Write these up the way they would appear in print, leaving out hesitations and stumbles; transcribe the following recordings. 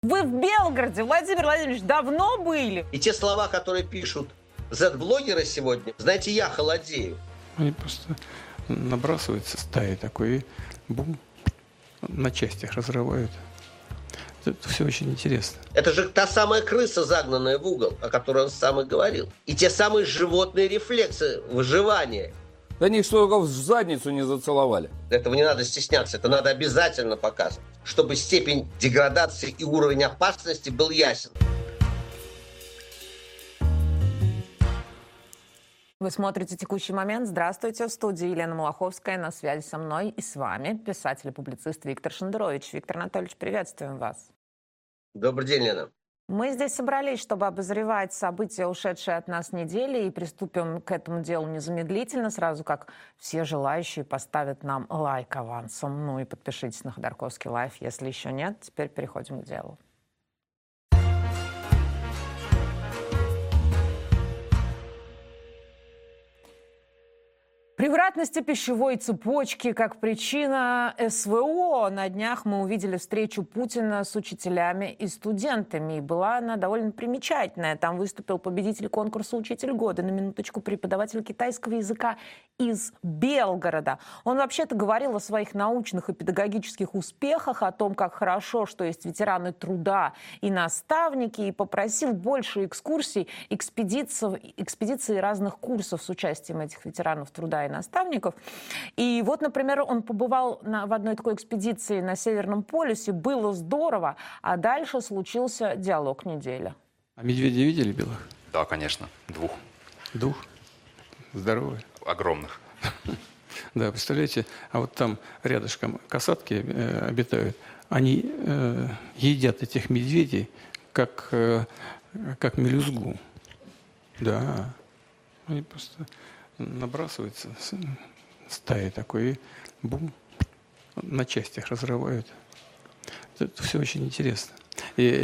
Вы в Белгороде, Владимир Владимирович, давно были? И те слова, которые пишут Z-блогеры сегодня, знаете, я холодею. Они просто набрасываются стаей такой, и бум, на частях разрывают. Это все очень интересно. Это же та самая крыса, загнанная в угол, о которой он сам и говорил. И те самые животные рефлексы выживания. Да них столько в задницу не зацеловали. Этого не надо стесняться, это надо обязательно показывать, чтобы степень деградации и уровень опасности был ясен. Вы смотрите «Текущий момент». Здравствуйте. В студии Елена Малаховская. На связи со мной и с вами писатель и публицист Виктор Шендерович. Виктор Анатольевич, приветствуем вас. Добрый день, Лена. Мы здесь собрались, чтобы обозревать события, ушедшие от нас недели, и приступим к этому делу незамедлительно, сразу как все желающие поставят нам лайк авансом. Ну и подпишитесь на Ходорковский лайф, если еще нет. Теперь переходим к делу. Превратности пищевой цепочки как причина СВО. На днях мы увидели встречу Путина с учителями и студентами. И была она довольно примечательная. Там выступил победитель конкурса «Учитель года», на минуточку, преподаватель китайского языка из Белгорода. Он вообще-то говорил о своих научных и педагогических успехах, о том, как хорошо, что есть ветераны труда и наставники, и попросил больше экскурсий, экспедиций разных курсов с участием этих ветеранов труда и наставников. И вот, например, он побывал в одной такой экспедиции на Северном полюсе. Было здорово, а дальше случился диалог недели. А медведей видели белых? Да, конечно. Двух. Двух? Здоровые? Огромных. Да, представляете, а вот там рядышком касатки обитают. Они едят этих медведей, как мелюзгу. Да. Они просто набрасываются стаей такой, и бум, на частях разрывают. Это все очень интересно. И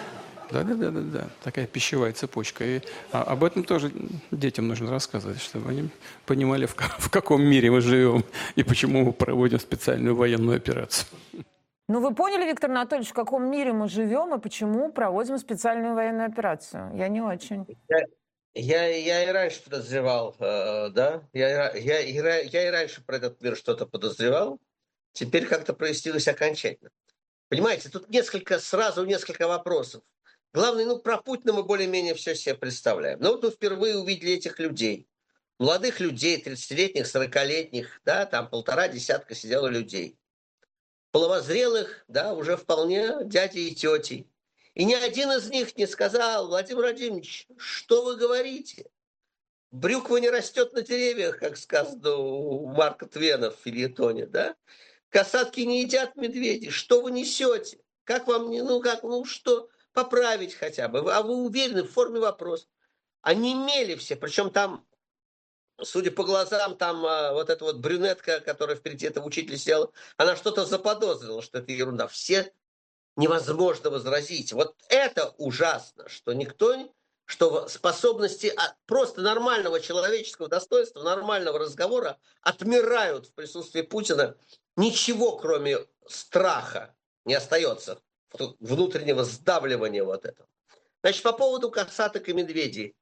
да, такая пищевая цепочка. И об этом тоже детям нужно рассказывать, чтобы они понимали, в каком мире мы живем и почему мы проводим специальную военную операцию. Ну, вы поняли, Виктор Анатольевич, в каком мире мы живем и почему проводим специальную военную операцию? Я не очень. Я и раньше подозревал, да, я и раньше про этот мир что-то подозревал, теперь как-то прояснилось окончательно. Понимаете, тут сразу несколько вопросов. Главное, про Путина мы более-менее все себе представляем. Но вот мы впервые увидели этих людей, молодых людей, 30-летних, 40-летних, да, там 1,5 десятка сидело людей. Половозрелых, да, уже вполне дяди и тети. И ни один из них не сказал: Владимир Владимирович, что вы говорите? Брюква не растет на деревьях, как сказано у Марка Твена в фельетоне, да? Касатки не едят медведи. Что вы несете? Как вам, что поправить хотя бы? А вы уверены в форме вопроса? Они мели все, причем там, судя по глазам, там вот эта вот брюнетка, которая впереди этого учителя сидела, она что-то заподозрила, что это ерунда. Все невозможно возразить. Вот это ужасно, что способности просто нормального человеческого достоинства, нормального разговора отмирают в присутствии Путина. Ничего, кроме страха, не остается, внутреннего сдавливания вот этого. Значит, по поводу касаток и медведей.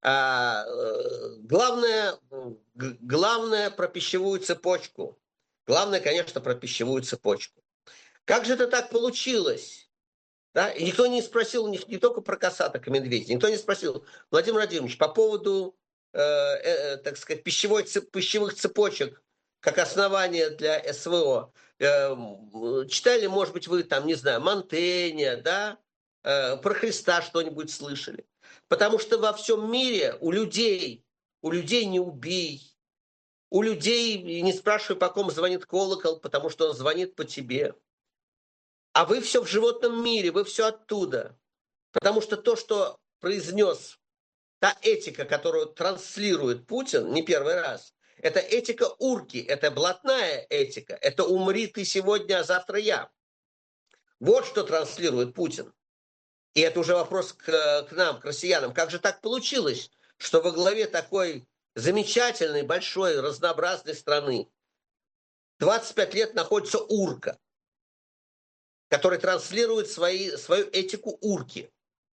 Главное про пищевую цепочку. Главное, конечно, про пищевую цепочку. Как же это так получилось? Да? И никто не спросил у них не только про касаток и медведей, никто не спросил: Владимир Владимирович, по поводу, так сказать, пищевых цепочек как основания для СВО, читали, может быть, вы там, не знаю, Монтэня, да? Про Христа что-нибудь слышали? Потому что во всем мире у людей не убей, у людей не спрашивай, по ком звонит колокол, потому что он звонит по тебе. А вы все в животном мире, вы все оттуда. Потому что то, что произнес, та этика, которую транслирует Путин не первый раз, это этика урки, это блатная этика, это «умри ты сегодня, а завтра я». Вот что транслирует Путин. И это уже вопрос к нам, к россиянам. Как же так получилось, что во главе такой замечательной, большой, разнообразной страны 25 лет находится урка, который транслирует свою этику урки,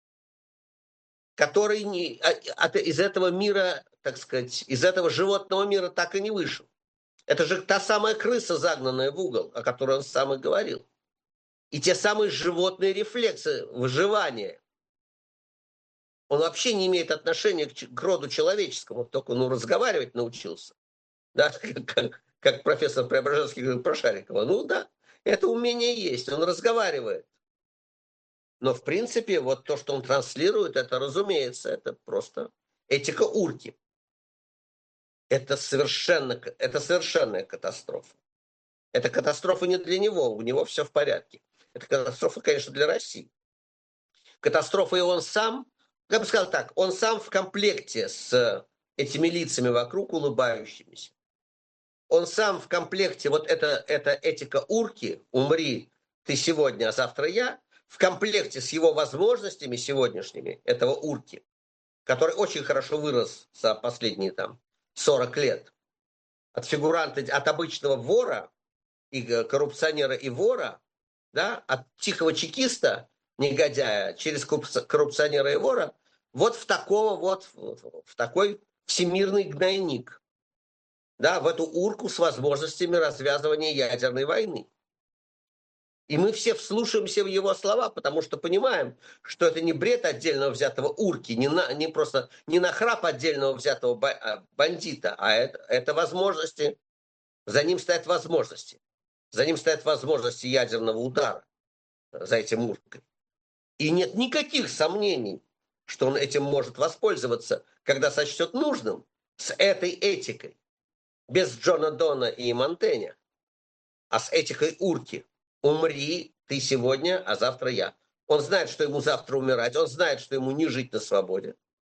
который из этого мира, так сказать, из этого животного мира так и не вышел. Это же та самая крыса, загнанная в угол, о которой он сам и говорил. И те самые животные рефлексы выживания. Он вообще не имеет отношения к роду человеческому, только разговаривать научился. Да? Как профессор Преображенский говорит про Шарикова. Ну да, это умение есть, он разговаривает. Но в принципе вот то, что он транслирует, это, разумеется, это просто этика урки. Это совершенная катастрофа. Это катастрофа не для него, у него все в порядке. Это катастрофа, конечно, для России. Катастрофа и он сам, я бы сказал так, он сам в комплекте с этими лицами вокруг улыбающимися. Он сам в комплекте, вот эта этика урки, умри ты сегодня, а завтра я, в комплекте с его возможностями сегодняшними, этого урки, который очень хорошо вырос за последние 40 лет, от фигуранта, от обычного вора, и коррупционера и вора, да, от тихого чекиста, негодяя, через коррупционера и вора, вот в такой всемирный гнойник. Да, в эту урку с возможностями развязывания ядерной войны. И мы все вслушаемся в его слова, потому что понимаем, что это не бред отдельного взятого урки, не нахрап отдельного взятого бандита, а это возможности, за ним стоят возможности. За ним стоят возможности ядерного удара, за этим уркой. И нет никаких сомнений, что он этим может воспользоваться, когда сочтет нужным, с этой этикой. Без Джона Дона и Монтэня, а с этикой урки. Умри ты сегодня, а завтра я. Он знает, что ему завтра умирать, он знает, что ему не жить на свободе.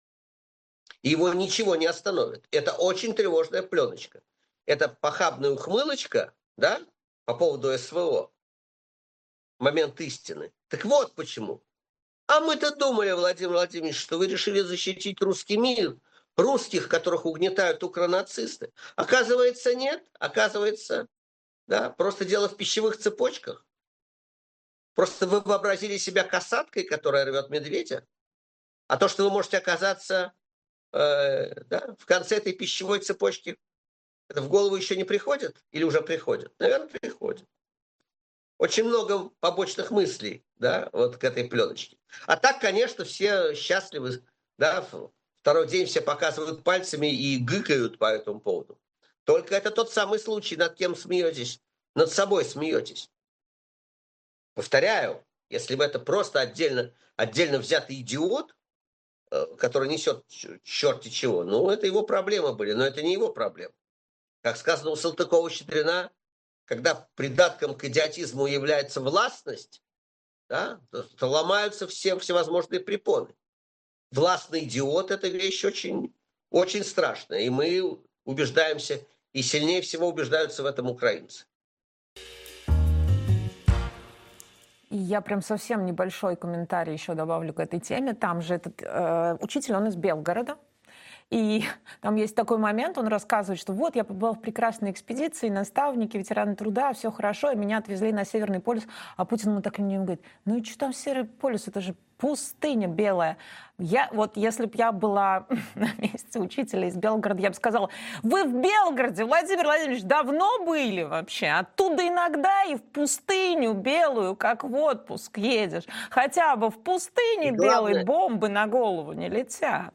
И его ничего не остановит. Это очень тревожная пленочка. Это похабная ухмылочка, да, по поводу СВО. Момент истины. Так вот почему. А мы-то думали, Владимир Владимирович, что вы решили защитить русский мир, русских, которых угнетают укронацисты. Оказывается, нет. Оказывается, да, просто дело в пищевых цепочках. Просто вы вообразили себя касаткой, которая рвет медведя. А то, что вы можете оказаться в конце этой пищевой цепочки, это в голову еще не приходит? Или уже приходит? Наверное, приходит. Очень много побочных мыслей, да, вот к этой пленочке. А так, конечно, все счастливы, да, второй день все показывают пальцами и гыкают по этому поводу. Только это тот самый случай, над кем смеетесь, над собой смеетесь. Повторяю, если бы это просто отдельно взятый идиот, который несет черти чего, ну, это его проблемы были, но это не его проблема. Как сказано у Салтыкова-Щедрина, когда придатком к идиотизму является властность, да, то ломаются все всевозможные препоны. Властный идиот – это вещь очень, очень страшная. И мы убеждаемся, и сильнее всего убеждаются в этом украинцы. И я прям совсем небольшой комментарий еще добавлю к этой теме. Там же этот учитель, он из Белгорода. И там есть такой момент, он рассказывает, что вот я побывал в прекрасной экспедиции, наставники, ветераны труда, все хорошо, и меня отвезли на Северный полюс. А Путин ему так и не говорит, ну и что там Северный полюс, это же пустыня белая. Если бы я была на месте учителя из Белгорода, я бы сказала, вы в Белгороде, Владимир Владимирович, давно были вообще? Оттуда иногда и в пустыню белую, как в отпуск едешь. Хотя бы в пустыне белые бомбы на голову не летят.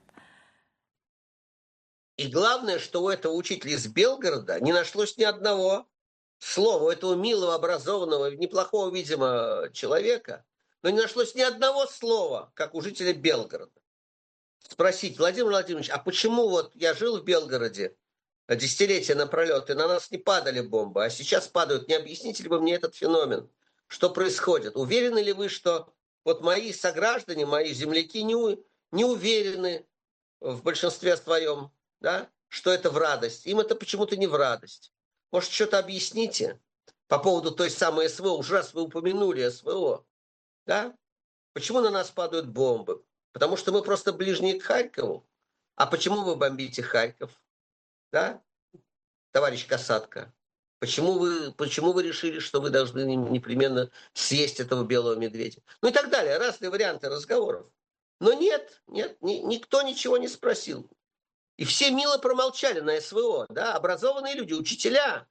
И главное, что у этого учителя из Белгорода не нашлось ни одного слова, у этого милого, образованного, неплохого, видимо, человека, но не нашлось ни одного слова, как у жителя Белгорода. Спросить, Владимир Владимирович, а почему вот я жил в Белгороде десятилетия напролет, и на нас не падали бомбы, а сейчас падают, не объясните ли вы мне этот феномен? Что происходит? Уверены ли вы, что вот мои сограждане, мои земляки не уверены в большинстве своем, да, что это в радость. Им это почему-то не в радость. Может, что-то объясните по поводу той самой СВО. Уже раз вы упомянули СВО. Да? Почему на нас падают бомбы? Потому что мы просто ближние к Харькову. А почему вы бомбите Харьков? Да? Товарищ Касатка. Почему вы решили, что вы должны непременно съесть этого белого медведя? Ну и так далее. Разные варианты разговоров. Но нет, никто ничего не спросил. И все мило промолчали на СВО, да, образованные люди, учителя.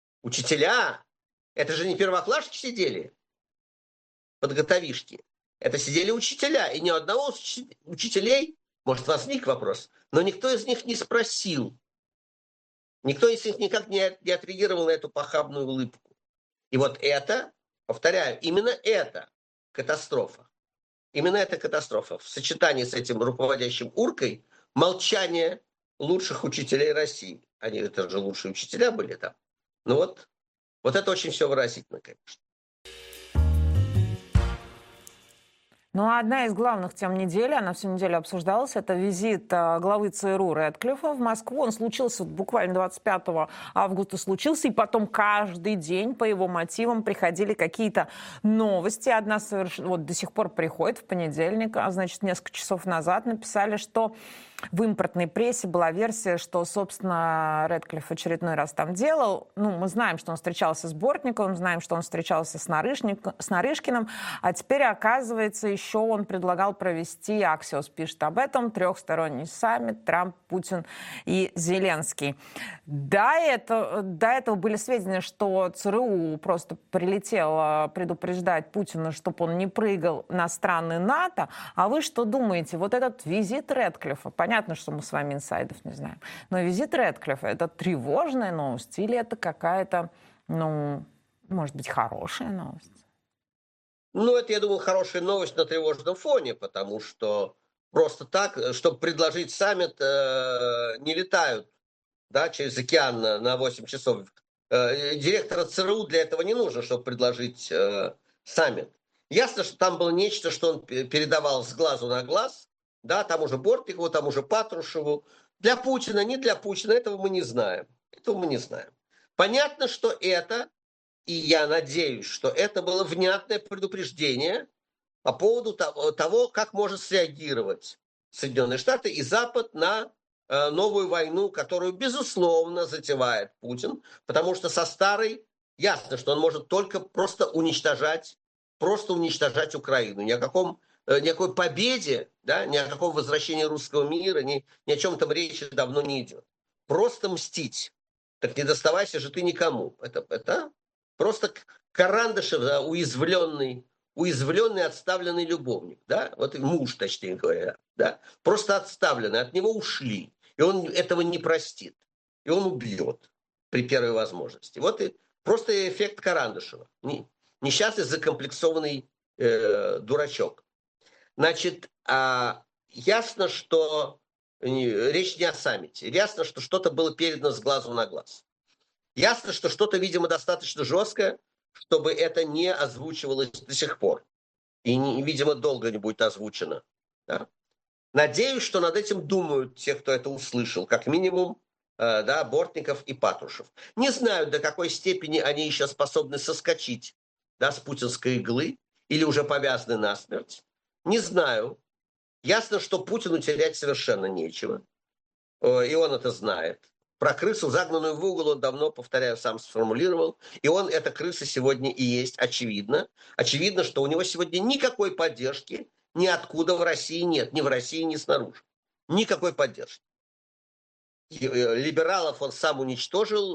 Это же не первоклашки сидели, подготовишки. Это сидели учителя. И ни одного учителей, может, возник вопрос, но никто из них не спросил. Никто из них никак не отреагировал на эту похабную улыбку. И вот это, повторяю, именно это катастрофа. Именно эта катастрофа в сочетании с этим руководящим уркой, молчание лучших учителей России. Они это же лучшие учителя были там. Ну вот это очень все выразительно, конечно. Ну, а одна из главных тем недели, она всю неделю обсуждалась, это визит главы ЦРУ Рэдклиффа в Москву. Он случился буквально 25 августа, и потом каждый день по его мотивам приходили какие-то новости. Одна вот до сих пор приходит в понедельник, а значит, несколько часов назад написали, что в импортной прессе была версия, что, собственно, Рэдклифф очередной раз там делал. Ну, мы знаем, что он встречался с Бортниковым, знаем, что он встречался с Нарышкиным, а теперь, оказывается, еще он предлагал провести, Аксиос пишет об этом, трехсторонний саммит Трамп, Путин и Зеленский. До этого были сведения, что ЦРУ просто прилетело предупреждать Путина, чтобы он не прыгал на страны НАТО. А вы что думаете? Вот этот визит Рэдклиффа, понятно, что мы с вами инсайдов не знаем, но визит Рэдклиффа — это тревожная новость или это какая-то, ну, может быть, хорошая новость? Ну, это, я думаю, хорошая новость на тревожном фоне, потому что просто так, чтобы предложить саммит, не летают, да, через океан на 8 часов. Директора ЦРУ для этого не нужно, чтобы предложить саммит. Ясно, что там было нечто, что он передавал с глазу на глаз, да, тому же Бортникову, тому же Патрушеву. Для Путина, не для Путина, этого мы не знаем. Понятно, что это, и я надеюсь, что это было внятное предупреждение по поводу того, как может среагировать Соединенные Штаты и Запад на новую войну, которую, безусловно, затевает Путин, потому что со старой ясно, что он может только просто уничтожать Украину. Ни о какой победе, да, ни о каком возвращении русского мира, ни о чем там речи давно не идет. Просто мстить. Так не доставайся же ты никому. Это просто Карандышев, да, уязвленный, отставленный любовник. Да? Вот муж, точнее говоря. Да? Просто отставленный. От него ушли. И он этого не простит. И он убьет при первой возможности. Вот и просто эффект Карандышева. Несчастный, закомплексованный дурачок. Значит, ясно, что речь не о саммите. Ясно, что что-то было передано с глазу на глаз. Ясно, что что-то, видимо, достаточно жесткое, чтобы это не озвучивалось до сих пор. И, видимо, долго не будет озвучено. Да? Надеюсь, что над этим думают те, кто это услышал. Как минимум, да, Бортников и Патрушев. Не знаю, до какой степени они еще способны соскочить, да, с путинской иглы или уже повязаны насмерть. Не знаю. Ясно, что Путину терять совершенно нечего. И он это знает. Про крысу, загнанную в угол, он давно, повторяю, сам сформулировал. И он, эта крыса сегодня и есть, очевидно. Очевидно, что у него сегодня никакой поддержки ниоткуда в России нет. Ни в России, ни снаружи. Никакой поддержки. Либералов он сам уничтожил.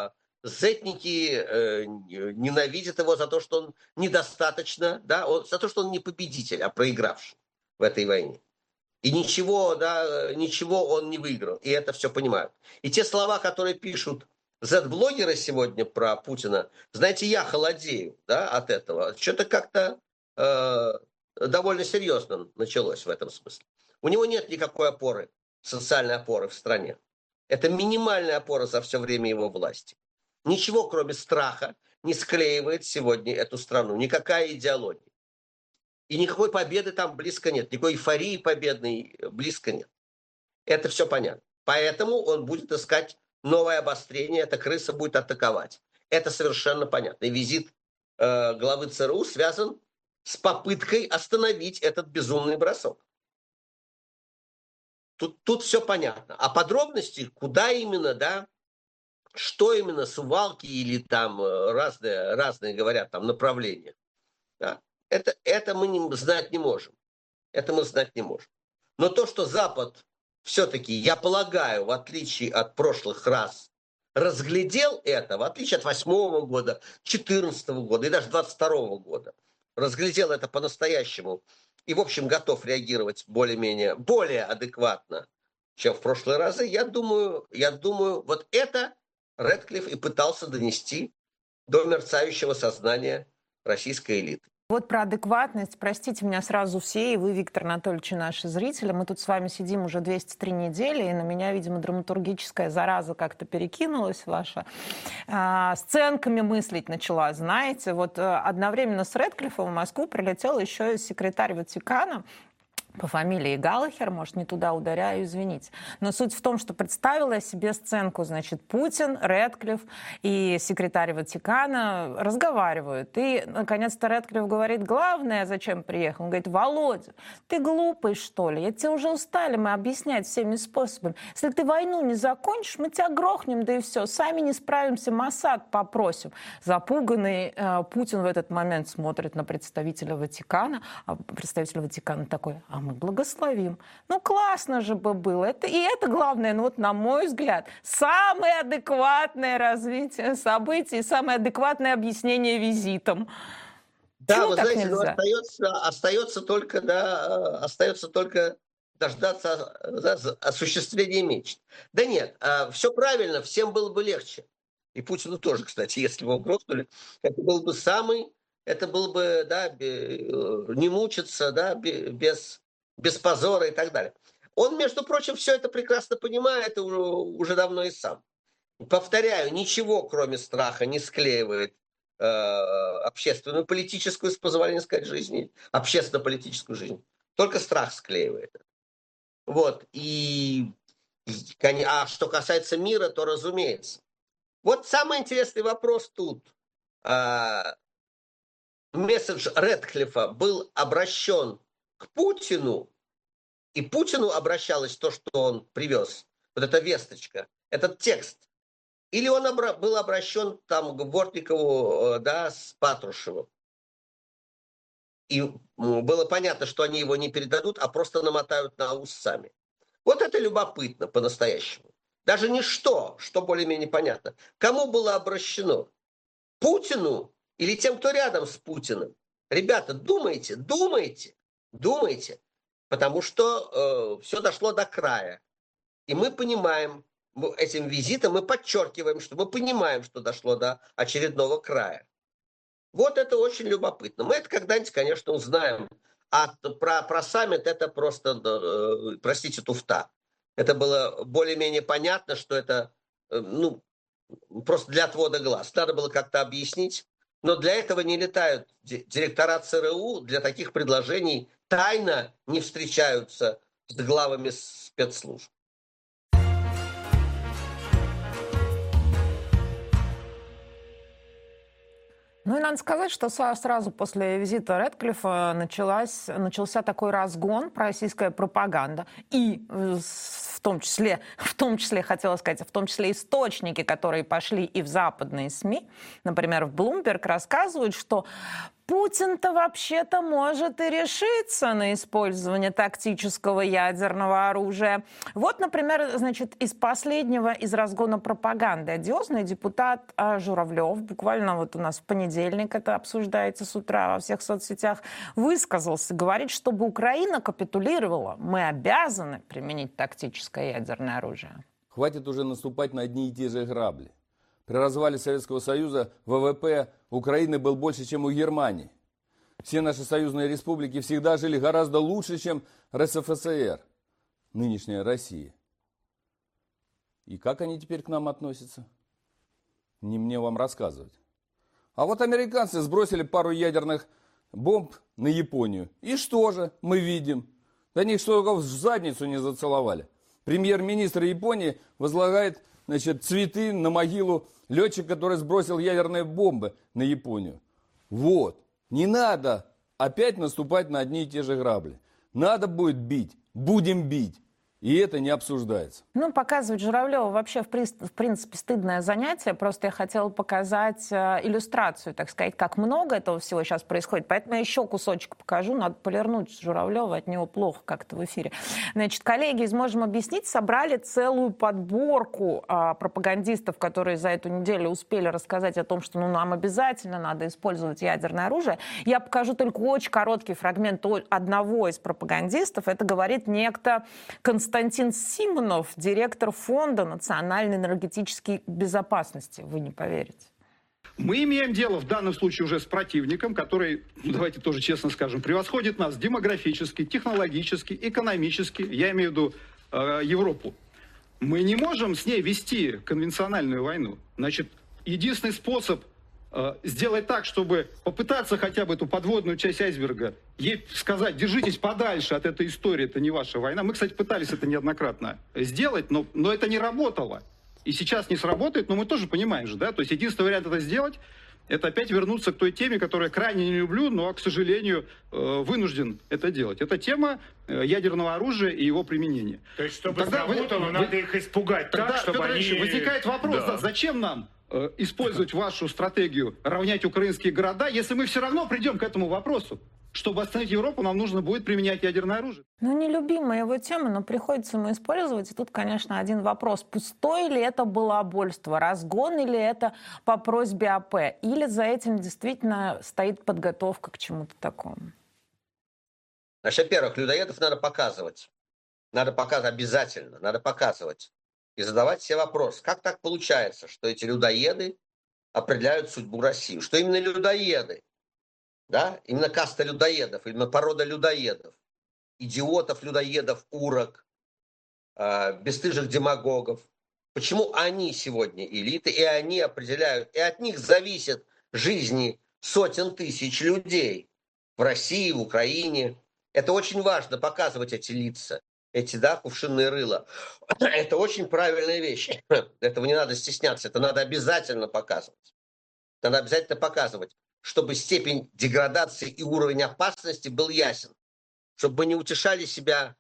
Зетники ненавидят его за то, что он недостаточно, да, за то, что он не победитель, а проигравший в этой войне. И ничего он не выиграл. И это все понимают. И те слова, которые пишут Z-блогеры сегодня про Путина, знаете, я холодею, да, от этого. Что-то как-то довольно серьезно началось в этом смысле. У него нет никакой опоры, социальной опоры в стране. Это минимальная опора за все время его власти. Ничего, кроме страха, не склеивает сегодня эту страну. Никакая идеология. И никакой победы там близко нет. Никакой эйфории победной близко нет. Это все понятно. Поэтому он будет искать новое обострение. Эта крыса будет атаковать. Это совершенно понятно. И визит главы ЦРУ связан с попыткой остановить этот безумный бросок. Тут все понятно. А подробности, куда именно, да, что именно Сувалки или там разные говорят там направления. Да? Это мы знать не можем. Это мы знать не можем. Но то, что Запад все-таки, я полагаю, в отличие от прошлых раз, разглядел это, в отличие от 2008 года, 2014 года и даже 2022 года, разглядел это по-настоящему и, в общем, готов реагировать более адекватно, чем в прошлые разы, я думаю, вот это Рэдклифф и пытался донести до мерцающего сознания российской элиты. Вот про адекватность, простите меня сразу все, и вы, Виктор Анатольевич, и наши зрители. Мы тут с вами сидим уже 203 недели, и на меня, видимо, драматургическая зараза как-то перекинулась ваша. Сценками мыслить начала, знаете. Вот одновременно с Рэдклиффом в Москву прилетел еще и секретарь Ватикана, по фамилии Галлахер, может, не туда ударяю, извините. Но суть в том, что представила я себе сценку, значит, Путин, Рэдклифф и секретарь Ватикана разговаривают. И, наконец-то, Рэдклифф говорит, главное, зачем приехал? Он говорит, Володя, ты глупый, что ли? Я тебе уже устали мы объяснять всеми способами. Если ты войну не закончишь, мы тебя грохнем, да и все. Сами не справимся, Моссад попросим. Запуганный Путин в этот момент смотрит на представителя Ватикана, а представитель Ватикана такой, мы благословим. Ну, классно же бы было. Это главное, ну вот на мой взгляд, самое адекватное развитие событий, самое адекватное объяснение визитам. Да, почему вы так знаете, нельзя? остается только дождаться осуществления мечт. Да нет, все правильно, всем было бы легче. И Путину тоже, кстати, если бы его грохнули, это был бы не мучиться, да, без позора и так далее. Он, между прочим, все это прекрасно понимает уже давно и сам. Повторяю, ничего, кроме страха, не склеивает общественную, политическую, с позволения сказать, жизнь, общественно-политическую жизнь. Только страх склеивает. Вот. А что касается мира, то разумеется. Вот самый интересный вопрос тут. Месседж Рэдклиффа был обращен к Путину, и Путину обращалось то, что он привез, вот эта весточка, этот текст. Или он был обращен там к Бортникову, да, с Патрушевым. И было понятно, что они его не передадут, а просто намотают на ус сами. Вот это любопытно по-настоящему. Даже не что более-менее понятно. Кому было обращено? Путину или тем, кто рядом с Путиным? Ребята, думайте. Потому что все дошло до края. И мы понимаем, этим визитом мы подчеркиваем, что мы понимаем, что дошло до очередного края. Вот это очень любопытно. Мы это когда-нибудь, конечно, узнаем. А про саммит это просто, простите, туфта. Это было более-менее понятно, что это просто для отвода глаз. Надо было как-то объяснить. Но для этого не летают директора ЦРУ, для таких предложений тайно не встречаются с главами спецслужб. Ну и надо сказать, что сразу после визита Рэдклиффа начался такой разгон пророссийская пропаганда. И в том числе, хотела сказать, в том числе источники, которые пошли и в западные СМИ, например, в Bloomberg, рассказывают, что Путин-то вообще-то может и решиться на использование тактического ядерного оружия. Вот, например, значит, из разгона пропаганды одиозный депутат Журавлев, буквально вот у нас в понедельник это обсуждается с утра во всех соцсетях, высказался, говорит, чтобы Украина капитулировала, мы обязаны применить тактическое ядерное оружие. Хватит уже наступать на одни и те же грабли. При развале Советского Союза ВВП Украины был больше, чем у Германии. Все наши союзные республики всегда жили гораздо лучше, чем РСФСР, нынешняя Россия. И как они теперь к нам относятся? Не мне вам рассказывать. А вот американцы сбросили пару ядерных бомб на Японию. И что же мы видим? Да них что в задницу не зацеловали. Премьер-министр Японии возлагает, цветы на могилу летчика, который сбросил ядерные бомбы на Японию. Вот. Не надо опять наступать на одни и те же грабли. Надо будет бить. Будем бить. И это не обсуждается. Ну, показывать Журавлева вообще, в принципе, стыдное занятие. Просто я хотела показать иллюстрацию, так сказать, как много этого всего сейчас происходит. Поэтому я еще кусочек покажу. Надо полирнуть Журавлева, от него плохо как-то в эфире. Значит, коллеги из «Можем объяснить» собрали целую подборку пропагандистов, которые за эту неделю успели рассказать о том, что нам обязательно надо использовать ядерное оружие. Я покажу только очень короткий фрагмент одного из пропагандистов. Это говорит некто Константин Симонов, директор Фонда национальной энергетической безопасности. Вы не поверите. Мы имеем дело в данном случае уже с противником, который, давайте тоже честно скажем, превосходит нас демографически, технологически, экономически, я имею в виду Европу. Мы не можем с ней вести конвенциональную войну. Значит, единственный способ сделать так, чтобы попытаться хотя бы эту подводную часть айсберга, ей сказать, держитесь подальше от этой истории, это не ваша война. Мы, кстати, пытались это неоднократно сделать, но это не работало. И сейчас не сработает, но мы тоже понимаем же, да, то есть единственный вариант это сделать, это опять вернуться к той теме, которую я крайне не люблю, но, к сожалению, вынужден это делать. Это тема ядерного оружия и его применения. То есть, чтобы сработало, надо их испугать так, чтобы Петр Ильич, возникает вопрос, да, зачем нам использовать вашу стратегию равнять украинские города, если мы все равно придем к этому вопросу? Чтобы остановить Европу, нам нужно будет применять ядерное оружие. Ну, нелюбимая его тема, но приходится ему использовать. И тут, конечно, один вопрос. Пустое ли это балабольство? Разгон или это по просьбе АП? Или за этим действительно стоит подготовка к чему-то такому? Значит, во-первых, людоедов надо показывать. Надо показывать обязательно. Надо показывать. И задавать себе вопрос, как так получается, что эти людоеды определяют судьбу России? Что именно людоеды? Да? Именно каста людоедов, именно порода людоедов. Идиотов, людоедов, урок, бесстыжих демагогов. Почему они сегодня элиты, и они определяют, и от них зависят жизни сотен тысяч людей в России, в Украине. Это очень важно, показывать эти лица. Эти, да, кувшинные рыла. Это очень правильная вещь. Этого не надо стесняться. Это надо обязательно показывать. Надо обязательно показывать, чтобы степень деградации и уровень опасности был ясен. Чтобы мы не утешали себя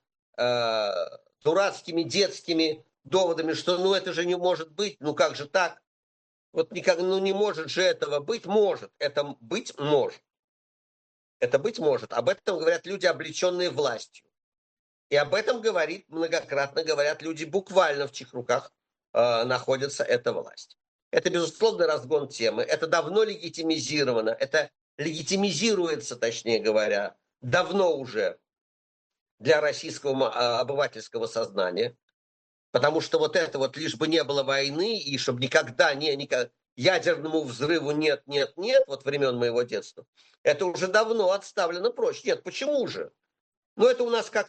дурацкими детскими доводами, что ну это же не может быть, ну как же так? Вот никак, ну не может же этого быть. Может. Это быть может. Это быть может. Об этом говорят люди, облеченные властью. И об этом многократно говорят люди, буквально в чьих руках находится эта власть. Это, безусловно, разгон темы. Это давно легитимизировано. Это легитимизируется, точнее говоря, давно уже для российского обывательского сознания. Потому что вот это вот лишь бы не было войны, и чтобы никогда ядерному взрыву нет, вот времен моего детства, это уже давно отставлено прочь. Нет, почему же? Ну, это у нас как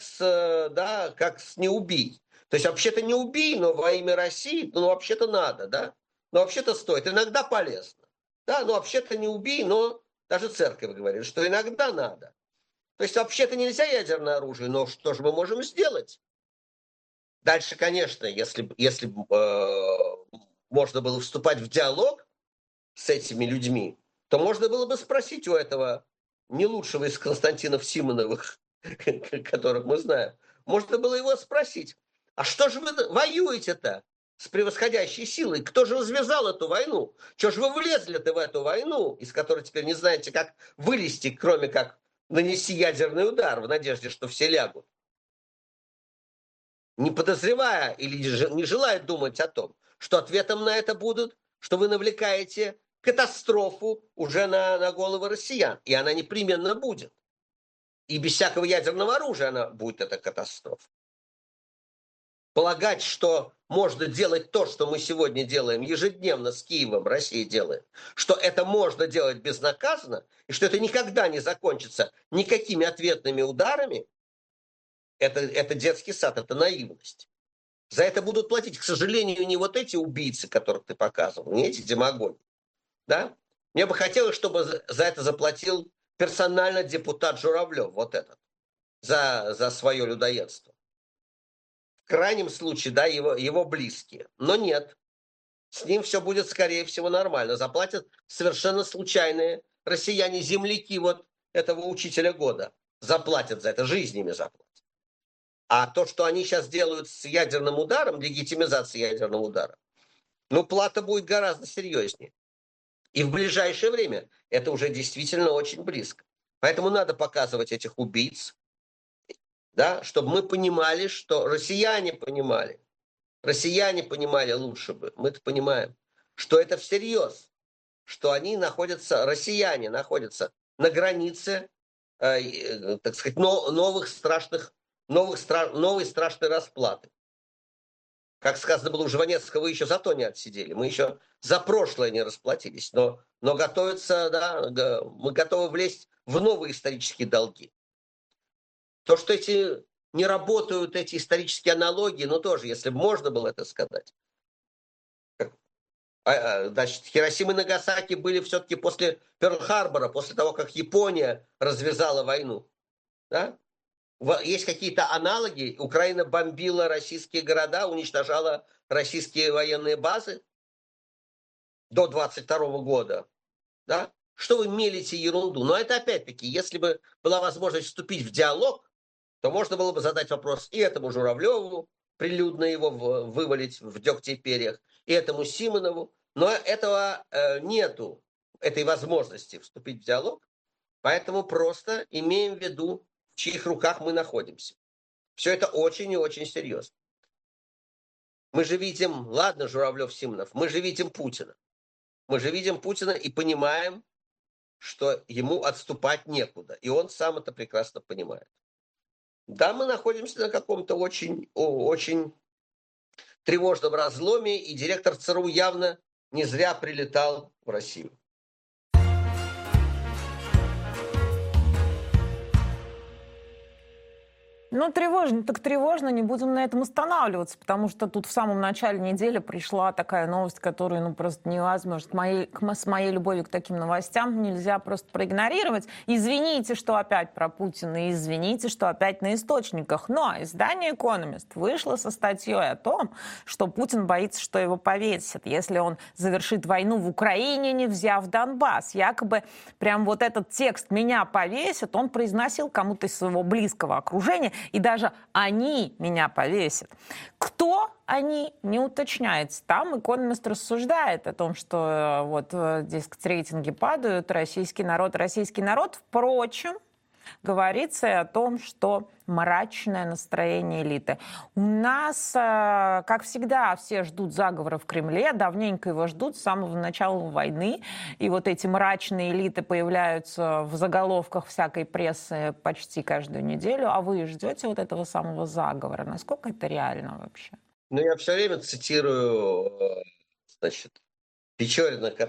с «не убий». То есть, вообще-то не убий, но во имя России, ну, вообще-то надо, да? Но вообще-то стоит. Иногда полезно. Да, но вообще-то не убий, но даже церковь говорит, что иногда надо. То есть, вообще-то нельзя ядерное оружие, но что же мы можем сделать? Дальше, конечно, если можно было вступать в диалог с этими людьми, то можно было бы спросить у этого не лучшего из Константинов Симоновых, которых мы знаем, можно было его спросить, а что же вы воюете-то с превосходящей силой? Кто же развязал эту войну? Чего же вы влезли-то в эту войну, из которой теперь не знаете, как вылезти, кроме как нанести ядерный удар в надежде, что все лягут? Не подозревая или не желая думать о том, что ответом на это будут, что вы навлекаете катастрофу уже на головы россиян. И она непременно будет. И без всякого ядерного оружия она будет, эта катастрофа. Полагать, что можно делать то, что мы сегодня делаем ежедневно с Киевом, Россия делает, что это можно делать безнаказанно, и что это никогда не закончится никакими ответными ударами, это детский сад, это наивность. За это будут платить, к сожалению, не вот эти убийцы, которых ты показывал, не эти демагоги. Да? Мне бы хотелось, чтобы за это заплатил персонально депутат Журавлев, вот этот, за свое людоедство. В крайнем случае, да, его близкие. Но нет. С ним все будет, скорее всего, нормально. Заплатят совершенно случайные россияне-земляки вот этого учителя года. Заплатят за это, жизнями заплатят. А то, что они сейчас делают с ядерным ударом, легитимизацией ядерного удара, ну, плата будет гораздо серьезнее. И в ближайшее время это уже действительно очень близко. Поэтому надо показывать этих убийц, да, чтобы мы понимали, что россияне понимали лучше бы, мы-то понимаем, что это всерьез, что они находятся, россияне находятся на границе, так сказать, новой страшной расплаты. Как сказано было у Жванецкого, вы еще за то не отсидели, мы еще за прошлое не расплатились, но готовится, да, мы готовы влезть в новые исторические долги. То, что не работают эти исторические аналогии, ну тоже, если бы можно было это сказать. Значит, Хиросима и Нагасаки были все-таки после Пёрл-Харбора, после того, как Япония развязала войну. Да? Есть какие-то аналоги. Украина бомбила российские города, уничтожала российские военные базы до 22 года. Да? Что вы мелите ерунду? Но это опять-таки, если бы была возможность вступить в диалог, то можно было бы задать вопрос и этому Журавлеву, прилюдно его вывалить в дегте и перьях, и этому Симонову. Но этого нету, этой возможности вступить в диалог. Поэтому просто имеем в виду, в чьих руках мы находимся. Все это очень и очень серьезно. Мы же видим, ладно, Журавлев, Симонов, мы же видим Путина. Мы же видим Путина и понимаем, что ему отступать некуда. И он сам это прекрасно понимает. Да, мы находимся на каком-то очень, очень тревожном разломе, и директор ЦРУ явно не зря прилетал в Россию. Ну, тревожно, так тревожно, не будем на этом останавливаться, потому что тут в самом начале недели пришла такая новость, которую, ну, просто невозможно. С моей любовью к таким новостям нельзя просто проигнорировать. Извините, что опять про Путина, и извините, что опять на источниках. Но издание «Экономист» вышло со статьей о том, что Путин боится, что его повесят, если он завершит войну в Украине, не взяв Донбасс. Якобы прям вот этот текст «меня повесят» он произносил кому-то из своего близкого окружения, и даже они меня повесят. Кто они, не уточняется. Там «Экономист» рассуждает о том, что вот, дескать, рейтинги падают, российский народ. Впрочем, говорится и о том, что мрачное настроение элиты. У нас, как всегда, все ждут заговора в Кремле, давненько его ждут с самого начала войны, и вот эти мрачные элиты появляются в заголовках всякой прессы почти каждую неделю, а вы ждете вот этого самого заговора? Насколько это реально вообще? Ну, я все время цитирую, значит, Печорина,